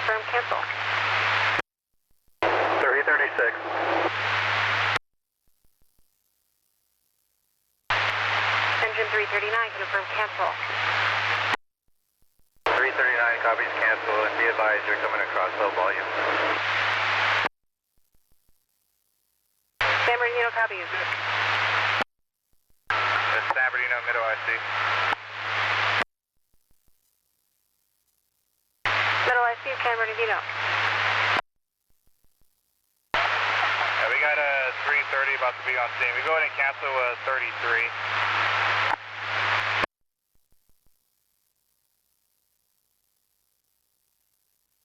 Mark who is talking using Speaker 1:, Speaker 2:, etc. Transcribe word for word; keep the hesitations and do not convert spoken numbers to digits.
Speaker 1: confirm cancel.
Speaker 2: three thirty-six.
Speaker 1: Engine three thirty-nine, confirm cancel.
Speaker 2: three thirty-nine copies cancel, and be advised you're coming across low volume.
Speaker 1: San Bernardino copies.
Speaker 2: That's San Bernardino, Middle I C.
Speaker 1: Middle I C, San Bernardino.
Speaker 2: Yeah, we got a three thirty about to be on scene. We go ahead and cancel uh, thirty-three.